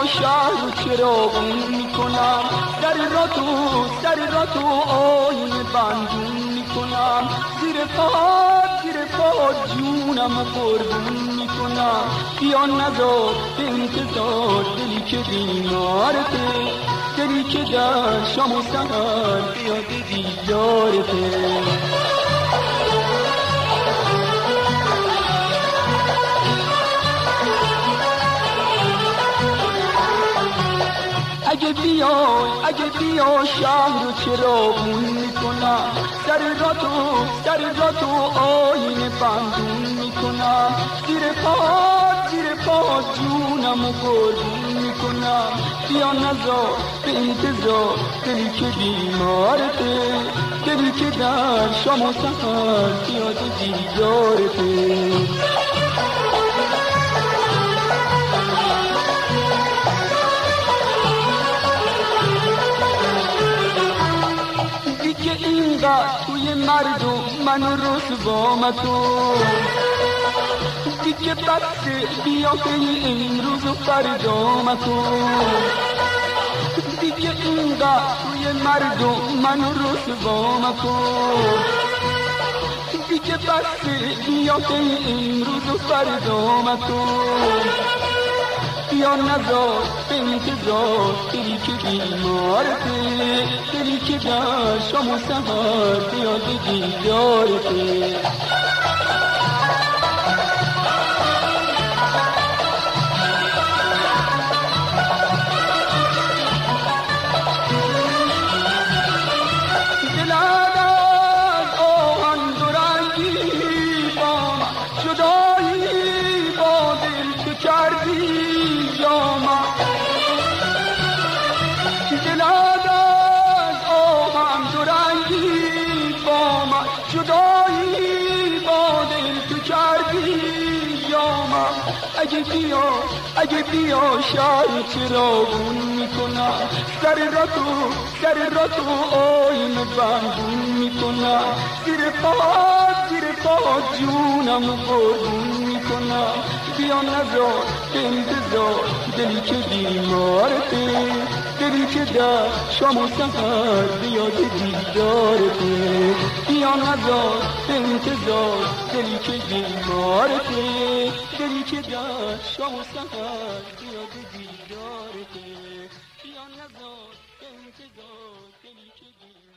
شهر رو چراغون میکنم، سر را تو آینه بندون میکنم، زیر پا جونم قربون میکنم. بیا نذار به انتظار دلی که بیمارته، دلی که در شام و سحر بیاد دیدارته. اگه بیای شهر رو چراغون میکنم، سر را تو آینه بندون میکنم، زیر پا جونم و قربون میکنم. بیا نذار به انتظار دلی که بیمارته، دلی که در شام و سحر بیاد دیدارته. توی مردم منو رسوا مکن، دیگه بسه بیا که امروز و فردا مکن، دیگه اینقدر توی مردم منو رسوا مکن، دیگه بسه بیا که امروز و فردا مکن. بیا نذار به انتظار دلی که بیمارته، دلی که در شام و سحر بیاد دیدارته. دلت از آهن دورنگی با من جدایی با دل تو کردی، دلت از آهم دورنگی با من جدایی با دل تو کردی یامم. اگه بیا شهر چراغون میکنم، سر را تو آینه بندون میکنم، زیر پا جونم قربون میکنم. بیا نذار به انتظار دلی که بیمارته، دلی که در شام و سحر بیاد دیدارته. بیا نذار به انتظار دلی که بیمارته، دلی که در شام و سحر بیاد دیدارته. بیا نذار به انتظار دلی که